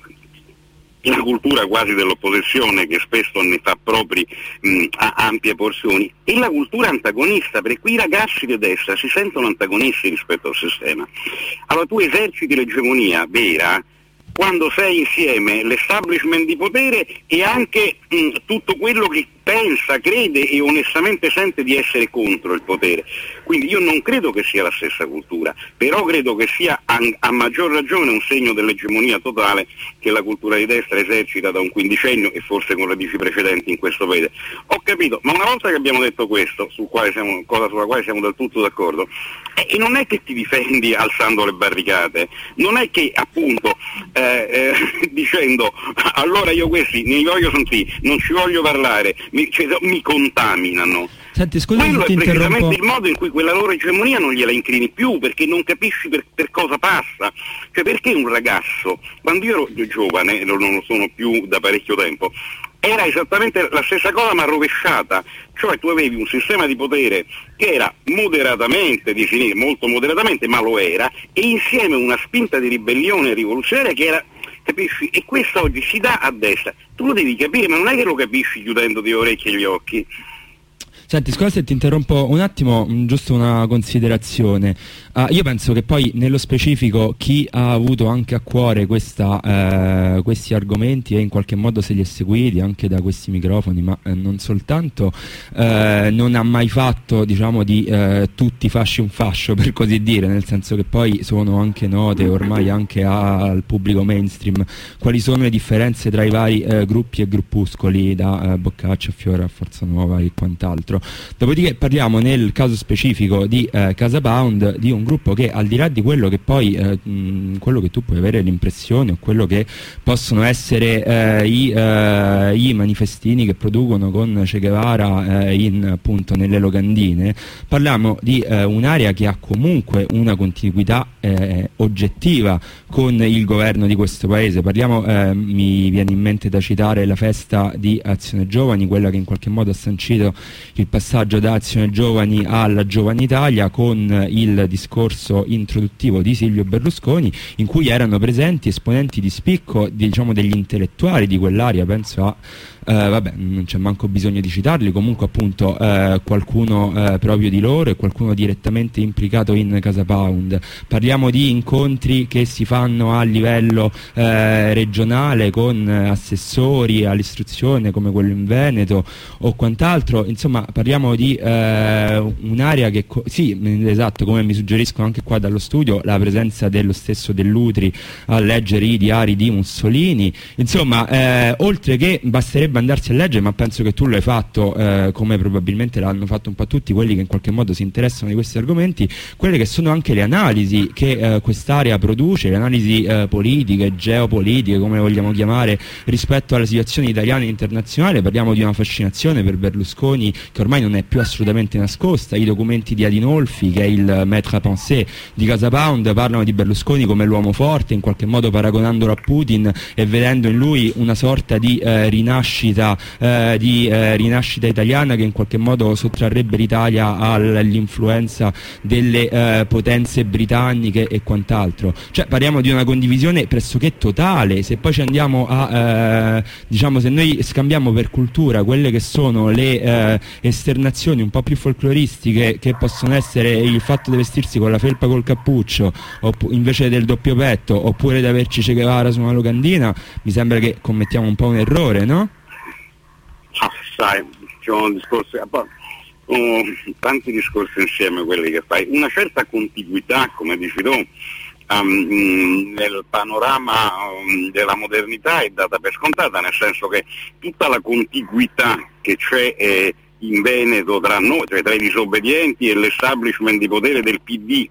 la cultura quasi dell'opposizione che spesso ne fa propri a ampie porzioni, e la cultura antagonista, perché qui i ragazzi di destra si sentono antagonisti rispetto al sistema. Allora tu eserciti l'egemonia vera quando sei insieme l'establishment di potere e anche tutto quello che pensa, crede e onestamente sente di essere contro il potere. Quindi io non credo che sia la stessa cultura, però credo che sia a maggior ragione un segno dell'egemonia totale che la cultura di destra esercita da un quindicennio e forse con radici precedenti in questo paese. Ho capito, ma una volta che abbiamo detto questo, cosa sulla quale siamo del tutto d'accordo, e non è che ti difendi alzando le barricate, non è che appunto dicendo allora io questi ne voglio sentire, non ci voglio parlare, mi contaminano.
Senti, scusa,
quello
ti
è precisamente
interrompo.
il modo in cui quella loro egemonia non gliela incrini più, perché non capisci per cosa passa. Cioè, perché un ragazzo, quando io ero giovane, non lo sono più da parecchio tempo, era esattamente la stessa cosa ma rovesciata, cioè tu avevi un sistema di potere che era moderatamente di sinistra, molto moderatamente, ma lo era, e insieme una spinta di ribellione rivoluzionaria che era, capisci? E questo oggi si dà a destra, tu lo devi capire, ma non è che lo capisci chiudendo le orecchie e gli occhi.
Senti, scusa se ti interrompo un attimo, giusto una considerazione. Io penso che poi nello specifico chi ha avuto anche a cuore questi argomenti e in qualche modo se li è seguiti anche da questi microfoni, ma non soltanto, non ha mai fatto, diciamo, di tutti fasci un fascio, per così dire, nel senso che poi sono anche note ormai anche al pubblico mainstream quali sono le differenze tra i vari gruppi e gruppuscoli, da Boccaccio a Fiore a Forza Nuova e quant'altro. Dopodiché parliamo nel caso specifico di Casa Pound di un gruppo che, al di là di quello che poi quello che tu puoi avere l'impressione o quello che possono essere i manifestini che producono con Che Guevara appunto nelle locandine, parliamo di un'area che ha comunque una contiguità oggettiva con il governo di questo paese. Parliamo, mi viene in mente da citare la festa di Azione Giovani, quella che in qualche modo ha sancito il passaggio da Azione Giovani alla Giovane Italia, con il discorso introduttivo di Silvio Berlusconi, in cui erano presenti esponenti di spicco, diciamo, degli intellettuali di quell'area. Penso a vabbè, non c'è manco bisogno di citarli, comunque appunto qualcuno proprio di loro e qualcuno direttamente implicato in Casa Pound. Parliamo di incontri che si fanno a livello regionale con assessori all'istruzione come quello in Veneto o quant'altro. Insomma, parliamo di un'area che sì, esatto, come mi suggeriscono anche qua dallo studio, la presenza dello stesso Dell'Utri a leggere i diari di Mussolini. Insomma, oltre che basterebbe andarsi a leggere, ma penso che tu l'hai fatto, come probabilmente l'hanno fatto un po' tutti quelli che in qualche modo si interessano di questi argomenti, quelle che sono anche le analisi che quest'area produce, le analisi politiche, geopolitiche, come vogliamo chiamare, rispetto alla situazione italiana e internazionale. Parliamo di una fascinazione per Berlusconi che ormai non è più assolutamente nascosta. I documenti di Adinolfi, che è il maître à penser di Casa Pound, parlano di Berlusconi come l'uomo forte, in qualche modo paragonandolo a Putin e vedendo in lui una sorta di rinascita italiana che in qualche modo sottrarrebbe l'Italia all'influenza delle potenze britanniche e quant'altro. Cioè parliamo di una condivisione pressoché totale. Se poi ci andiamo a diciamo, se noi scambiamo per cultura quelle che sono le esternazioni un po' più folcloristiche, che possono essere il fatto di vestirsi con la felpa col cappuccio invece del doppio petto, oppure di averci Che Guevara su una locandina, mi sembra che commettiamo un po' un errore, no?
Sai, c'è un discorso, tanti discorsi insieme quelli che fai, una certa contiguità, come dici tu, nel panorama della modernità è data per scontata, nel senso che tutta la contiguità che c'è in Veneto tra noi, cioè tra i disobbedienti e l'establishment di potere del PD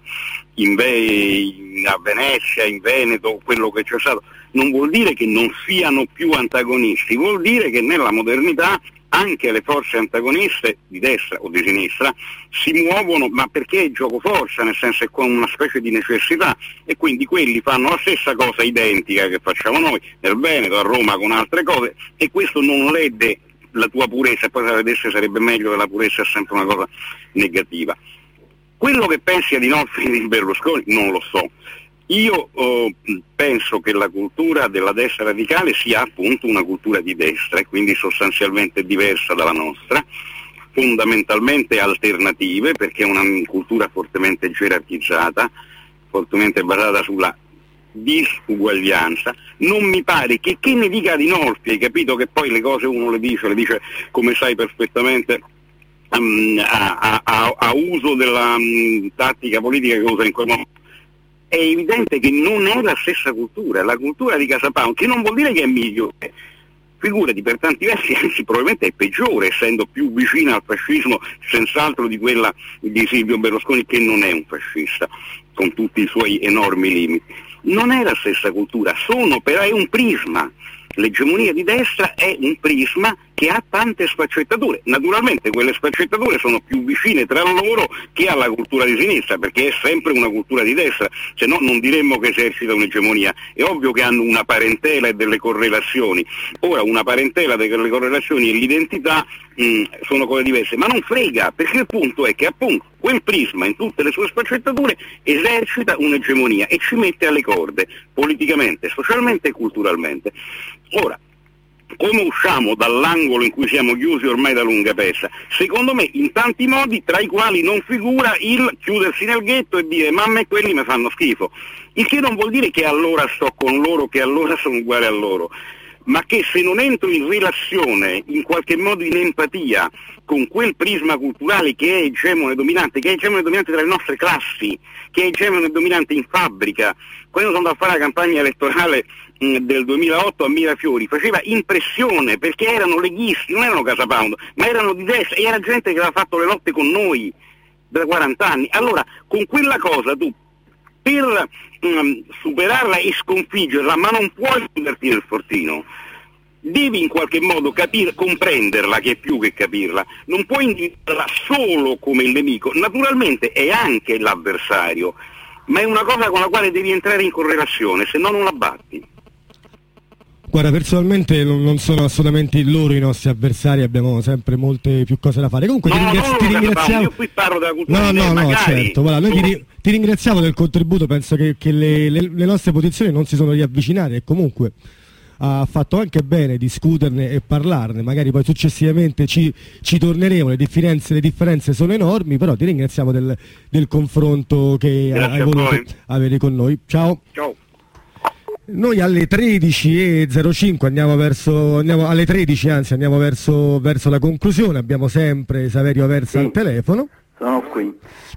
a Venezia, in Veneto, quello che c'è stato, non vuol dire che non siano più antagonisti, vuol dire che nella modernità anche le forze antagoniste di destra o di sinistra si muovono, ma perché è gioco forza, nel senso è con una specie di necessità, e quindi quelli fanno la stessa cosa identica che facciamo noi nel Veneto, a Roma con altre cose, e questo non lede la tua purezza. Poi se la vedesse sarebbe meglio, che la purezza è sempre una cosa negativa. Quello che pensi a Adinolfi di Berlusconi non lo so. Io penso che la cultura della destra radicale sia appunto una cultura di destra, e quindi sostanzialmente diversa dalla nostra, fondamentalmente alternative, perché è una cultura fortemente gerarchizzata, fortemente basata sulla disuguaglianza. Non mi pare che ne dica Adinolfi, hai capito che poi le cose uno le dice come sai perfettamente, a uso della tattica politica che usa in quel momento. È evidente che non è la stessa cultura, la cultura di Casa Pound, che non vuol dire che è migliore, figurati, per tanti versi anzi probabilmente è peggiore, essendo più vicina al fascismo senz'altro di quella di Silvio Berlusconi, che non è un fascista, con tutti i suoi enormi limiti. Non è la stessa cultura, però è un prisma. L'egemonia di destra è un prisma che ha tante sfaccettature. Naturalmente quelle sfaccettature sono più vicine tra loro che alla cultura di sinistra, perché è sempre una cultura di destra, se no non diremmo che esercita un'egemonia. È ovvio che hanno una parentela e delle correlazioni. Ora, una parentela delle correlazioni e l'identità sono cose diverse, ma non frega, perché il punto è che appunto quel prisma in tutte le sue sfaccettature esercita un'egemonia e ci mette alle corde, politicamente, socialmente e culturalmente. Ora, come usciamo dall'angolo in cui siamo chiusi ormai da lunga pezza? Secondo me in tanti modi, tra i quali non figura il chiudersi nel ghetto e dire ma a me quelli mi fanno schifo, il che non vuol dire che allora sto con loro, che allora sono uguale a loro, ma che se non entro in relazione, in qualche modo in empatia con quel prisma culturale che è egemone dominante, tra le nostre classi, che è egemone dominante in fabbrica. Quando sono andato a fare la campagna elettorale del 2008 a Mirafiori, faceva impressione, perché erano leghisti, non erano Casa Pound, ma erano di destra, e era gente che aveva fatto le lotte con noi da 40 anni. Allora, con quella cosa tu, per superarla e sconfiggerla, ma non puoi chiuderti nel fortino, devi in qualche modo comprenderla, che è più che capirla, non puoi individuarla solo come il nemico, naturalmente è anche l'avversario, ma è una cosa con la quale devi entrare in correlazione, se no non la batti.
Guarda, personalmente non sono assolutamente loro i nostri avversari, abbiamo sempre molte più cose da fare. Comunque ti ringraziamo.
Io qui parlo della cultura.
No, certo. Voilà, noi ti ringraziamo del contributo, penso che le nostre posizioni non si sono riavvicinate e comunque ha fatto anche bene discuterne e parlarne, magari poi successivamente ci torneremo, le differenze sono enormi, però ti ringraziamo del confronto che hai voluto avere con noi. Ciao. Noi alle 13:05 andiamo alle 13, anzi andiamo verso la conclusione. Abbiamo sempre Saverio Aversa al telefono.
Sono qui.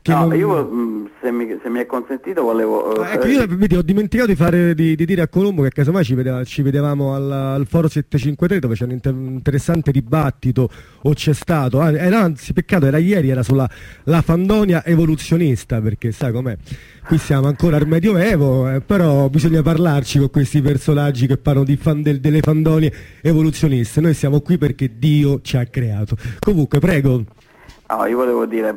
Io se mi è consentito volevo
ecco, io ho dimenticato di dire a Colombo che casomai ci vedevamo al Foro 753, dove c'è un interessante dibattito, o c'è stato, anzi peccato, era ieri, era sulla la Fandonia evoluzionista, perché sai com'è, qui siamo ancora al Medioevo, però bisogna parlarci con questi personaggi che parlano delle fandonie evoluzioniste. Noi siamo qui perché Dio ci ha creato. Comunque, prego.
Io volevo dire,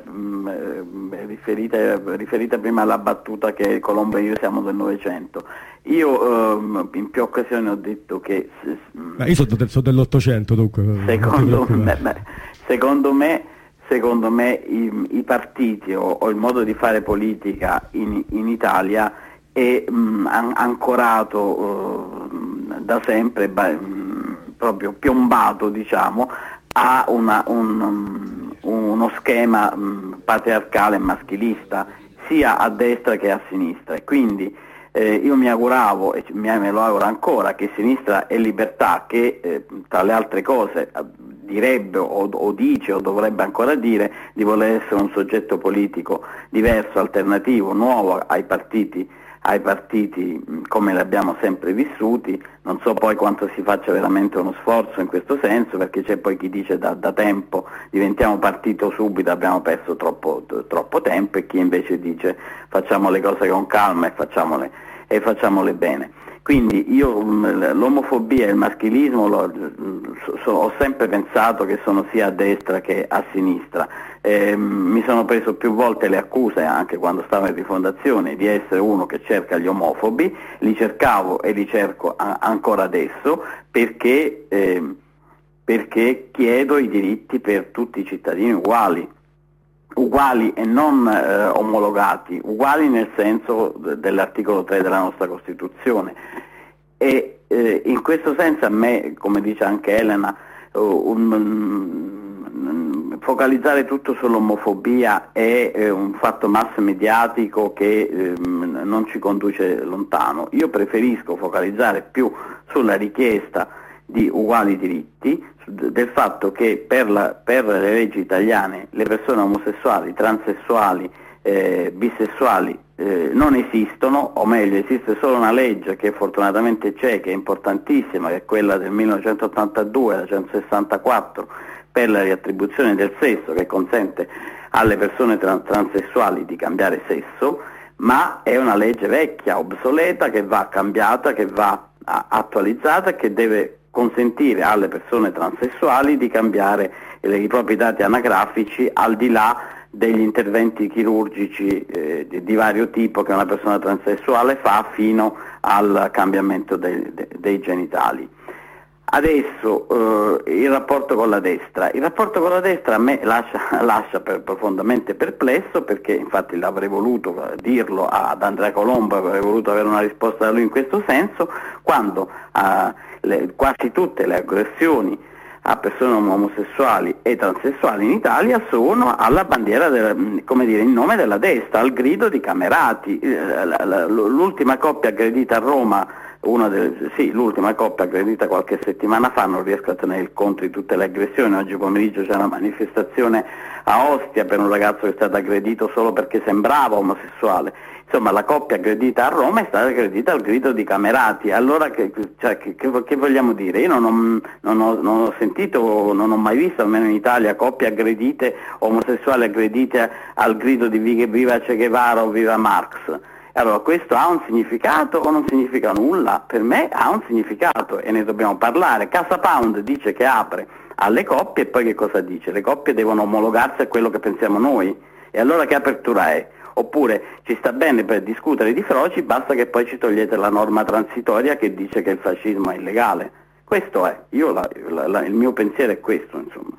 riferita prima alla battuta che Colombo e io siamo del Novecento, io in più occasioni ho detto che...
io sono dell'Ottocento, dunque...
Secondo me i partiti o il modo di fare politica in Italia è ancorato da sempre, proprio piombato, diciamo, a uno schema patriarcale e maschilista, sia a destra che a sinistra, e quindi io mi auguravo, e me lo auguro ancora, che Sinistra e Libertà, che tra le altre cose direbbe o dice o dovrebbe ancora dire di voler essere un soggetto politico diverso, alternativo, nuovo ai partiti come li abbiamo sempre vissuti. Non so poi quanto si faccia veramente uno sforzo in questo senso, perché c'è poi chi dice da tempo diventiamo partito subito, abbiamo perso troppo tempo, e chi invece dice facciamo le cose con calma e facciamole bene. Quindi io l'omofobia e il maschilismo ho sempre pensato che sono sia a destra che a sinistra. Mi sono preso più volte le accuse, anche quando stavo in Rifondazione, di essere uno che cerca gli omofobi. Li cercavo e li cerco ancora adesso, perché chiedo i diritti per tutti i cittadini uguali e non omologati, uguali nel senso dell'articolo 3 della nostra Costituzione. E in questo senso a me, come dice anche Elena, focalizzare tutto sull'omofobia è un fatto mass mediatico che non ci conduce lontano. Io preferisco focalizzare più sulla richiesta di uguali diritti, del fatto che per le leggi italiane le persone omosessuali, transessuali, bisessuali non esistono, o meglio esiste solo una legge che fortunatamente c'è, che è importantissima, che è quella del 1982, la 164, per la riattribuzione del sesso, che consente alle persone transessuali di cambiare sesso, ma è una legge vecchia, obsoleta, che va cambiata, che va attualizzata e che deve consentire alle persone transessuali di cambiare i propri dati anagrafici al di là degli interventi chirurgici di vario tipo che una persona transessuale fa fino al cambiamento dei genitali. Adesso il rapporto con la destra. Il rapporto con la destra a me lascia profondamente perplesso, perché infatti l'avrei voluto dirlo ad Andrea Colombo, avrei voluto avere una risposta da lui in questo senso, quando quasi tutte le aggressioni a persone omosessuali e transessuali in Italia sono alla bandiera, in nome della destra, al grido di Camerati. L'ultima coppia aggredita a Roma, l'ultima coppia aggredita qualche settimana fa, non riesco a tenere il conto di tutte le aggressioni. Oggi pomeriggio c'è una manifestazione a Ostia per un ragazzo che è stato aggredito solo perché sembrava omosessuale. Insomma, la coppia aggredita a Roma è stata aggredita al grido di Camerati. Allora che vogliamo dire? Io non ho sentito, non ho mai visto, almeno in Italia, coppie aggredite, omosessuali aggredite al grido di viva Che Guevara o viva Marx. Allora, questo ha un significato o non significa nulla? Per me ha un significato e ne dobbiamo parlare. Casa Pound dice che apre alle coppie, e poi che cosa dice? Le coppie devono omologarsi a quello che pensiamo noi. E allora che apertura è? Oppure ci sta bene per discutere di froci, basta che poi ci togliete la norma transitoria che dice che il fascismo è illegale. Questo è, il mio pensiero è questo, insomma.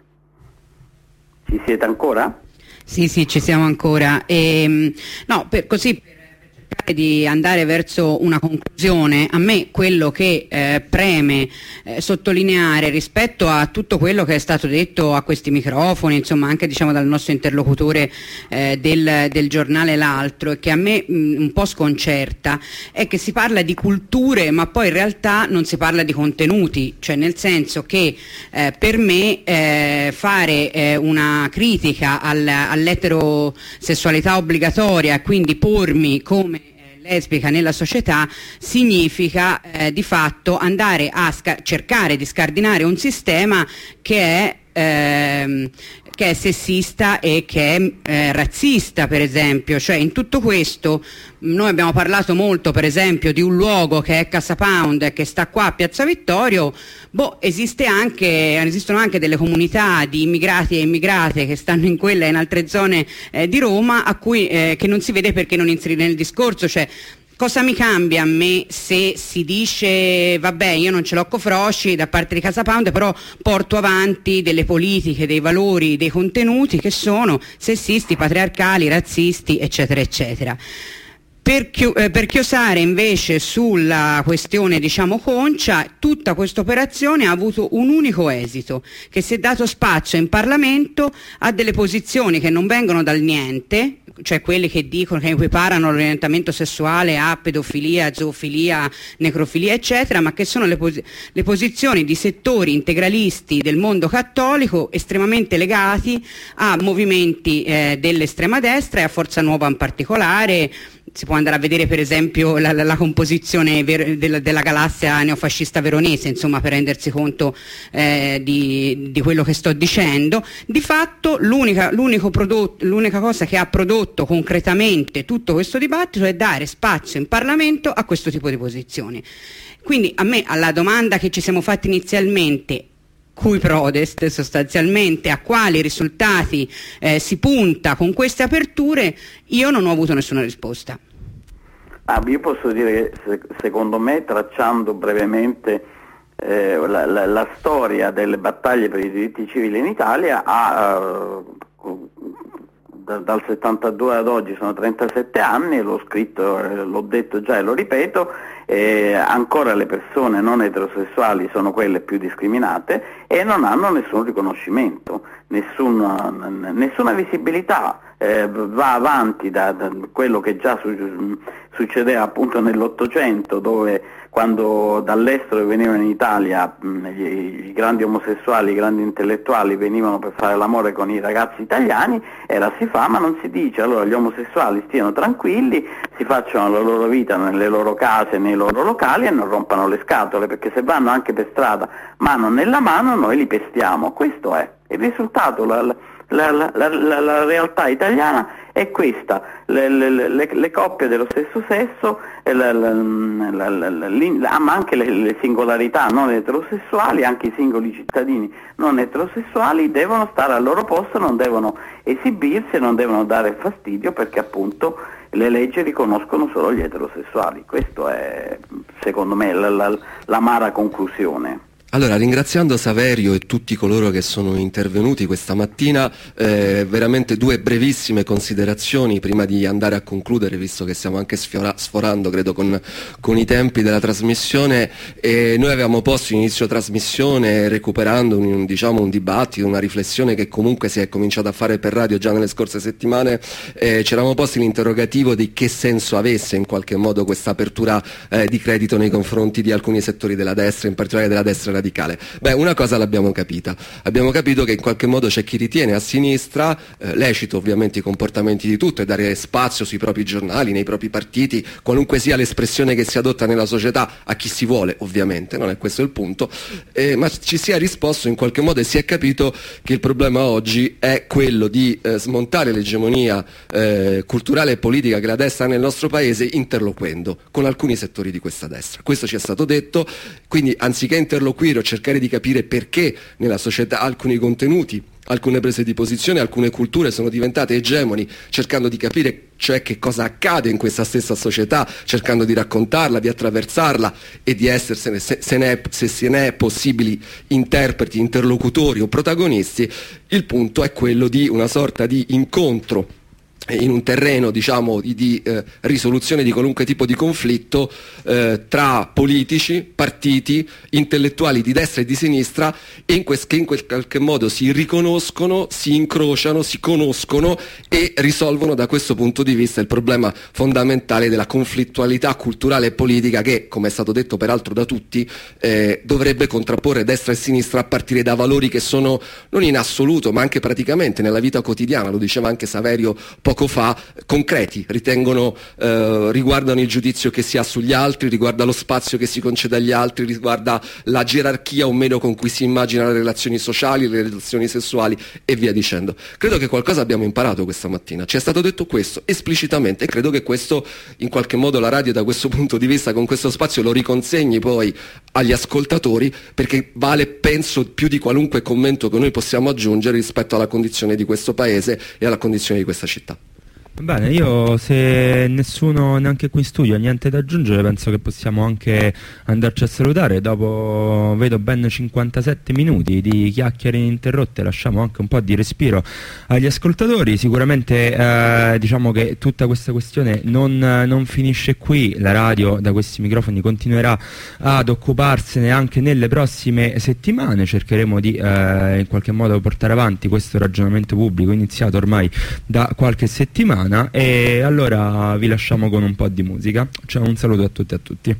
Ci siete ancora?
Sì, ci siamo ancora. Per cercare di andare verso una conclusione, a me quello che preme sottolineare rispetto a tutto quello che è stato detto a questi microfoni, insomma anche dal nostro interlocutore del giornale L'Altro, e che a me un po' sconcerta, è che si parla di culture ma poi in realtà non si parla di contenuti, cioè nel senso che per me fare una critica all'eterosessualità obbligatoria, quindi pormi come lesbica nella società, significa di fatto andare a cercare di scardinare un sistema che è sessista e che è razzista, per esempio. Cioè, in tutto questo noi abbiamo parlato molto, per esempio, di un luogo che è Casa Pound, che sta qua a Piazza Vittorio. Esistono anche delle comunità di immigrati e immigrate che stanno in quella e in altre zone di Roma, a cui che non si vede perché non inserire nel discorso. Cioè, cosa mi cambia a me se si dice vabbè, io non ce l'ho con Froci da parte di Casa Pound, però porto avanti delle politiche, dei valori, dei contenuti che sono sessisti, patriarcali, razzisti, eccetera eccetera. Per chiosare invece sulla questione Concia, tutta questa operazione ha avuto un unico esito, che si è dato spazio in Parlamento a delle posizioni che non vengono dal niente, cioè quelli che dicono, che equiparano l'orientamento sessuale a pedofilia, zoofilia, necrofilia eccetera, ma che sono le posizioni di settori integralisti del mondo cattolico estremamente legati a movimenti dell'estrema destra e a Forza Nuova in particolare. Si può andare a vedere per esempio la composizione della galassia neofascista veronese, insomma, per rendersi conto di quello che sto dicendo. Di fatto l'unica cosa che ha prodotto concretamente tutto questo dibattito è dare spazio in Parlamento a questo tipo di posizioni. Quindi a me, alla domanda che ci siamo fatti inizialmente, cui prodest, sostanzialmente a quali risultati si punta con queste aperture, io non ho avuto nessuna risposta.
Io posso dire che secondo me, tracciando brevemente la storia delle battaglie per i diritti civili in Italia, ha dal 72 ad oggi sono 37 anni, l'ho scritto, l'ho detto già e lo ripeto, ancora le persone non eterosessuali sono quelle più discriminate e non hanno nessun riconoscimento, nessuna visibilità. Va avanti da quello che già succedeva appunto nell'Ottocento, dove quando dall'estero venivano in Italia i grandi omosessuali, i grandi intellettuali venivano per fare l'amore con i ragazzi italiani, si fa ma non si dice. Allora gli omosessuali stiano tranquilli, si facciano la loro vita nelle loro case, nei loro locali e non rompano le scatole, perché se vanno anche per strada mano nella mano noi li pestiamo. Questo è il risultato. La realtà italiana è questa, le coppie dello stesso sesso, ma anche le singolarità non eterosessuali, anche i singoli cittadini non eterosessuali devono stare al loro posto, non devono esibirsi, non devono dare fastidio, perché appunto le leggi riconoscono solo gli eterosessuali. Questo è secondo me l'amara conclusione.
Allora, ringraziando Saverio e tutti coloro che sono intervenuti questa mattina, veramente due brevissime considerazioni prima di andare a concludere, visto che stiamo anche sforando, credo, con i tempi della trasmissione. Noi avevamo posto inizio trasmissione, recuperando un dibattito, una riflessione che comunque si è cominciata a fare per radio già nelle scorse settimane, ci eravamo posti l'interrogativo di che senso avesse in qualche modo questa apertura di credito nei confronti di alcuni settori della destra, in particolare della destra radicale. Una cosa l'abbiamo capita, abbiamo capito che in qualche modo c'è chi ritiene a sinistra, lecito ovviamente i comportamenti di tutto e dare spazio sui propri giornali, nei propri partiti, qualunque sia l'espressione che si adotta nella società, a chi si vuole, ovviamente, non è questo il punto, ma ci si è risposto in qualche modo e si è capito che il problema oggi è quello di smontare l'egemonia culturale e politica che la destra ha nel nostro paese, interloquendo con alcuni settori di questa destra. Questo ci è stato detto, quindi anziché interloquire o cercare di capire perché nella società alcuni contenuti, alcune prese di posizione, alcune culture sono diventate egemoni, cercando di capire cioè che cosa accade in questa stessa società, cercando di raccontarla, di attraversarla e di essersene, se se ne è possibili, interpreti, interlocutori o protagonisti. Il punto è quello di una sorta di incontro in un terreno di risoluzione di qualunque tipo di conflitto tra politici, partiti, intellettuali di destra e di sinistra, che in qualche modo si riconoscono, si incrociano, si conoscono e risolvono da questo punto di vista il problema fondamentale della conflittualità culturale e politica che, come è stato detto peraltro da tutti, dovrebbe contrapporre destra e sinistra a partire da valori che sono non in assoluto ma anche praticamente nella vita quotidiana, lo diceva anche Saverio poco fa, concreti, riguardano il giudizio che si ha sugli altri, riguarda lo spazio che si concede agli altri, riguarda la gerarchia o meno con cui si immagina le relazioni sociali, le relazioni sessuali e via dicendo. Credo che qualcosa abbiamo imparato questa mattina, ci è stato detto questo esplicitamente e credo che questo in qualche modo la radio da questo punto di vista, con questo spazio, lo riconsegni poi agli ascoltatori, perché vale, penso, più di qualunque commento che noi possiamo aggiungere rispetto alla condizione di questo paese e alla condizione di questa città.
Bene, io, se nessuno neanche qui in studio ha niente da aggiungere, penso che possiamo anche andarci a salutare. Dopo vedo ben 57 minuti di chiacchiere ininterrotte, lasciamo anche un po' di respiro agli ascoltatori. Sicuramente diciamo che tutta questa questione non finisce qui, la radio da questi microfoni continuerà ad occuparsene anche nelle prossime settimane. Cercheremo di in qualche modo portare avanti questo ragionamento pubblico iniziato ormai da qualche settimana. E allora vi lasciamo con un po' di musica. Ciao, un saluto a tutti e a tutti.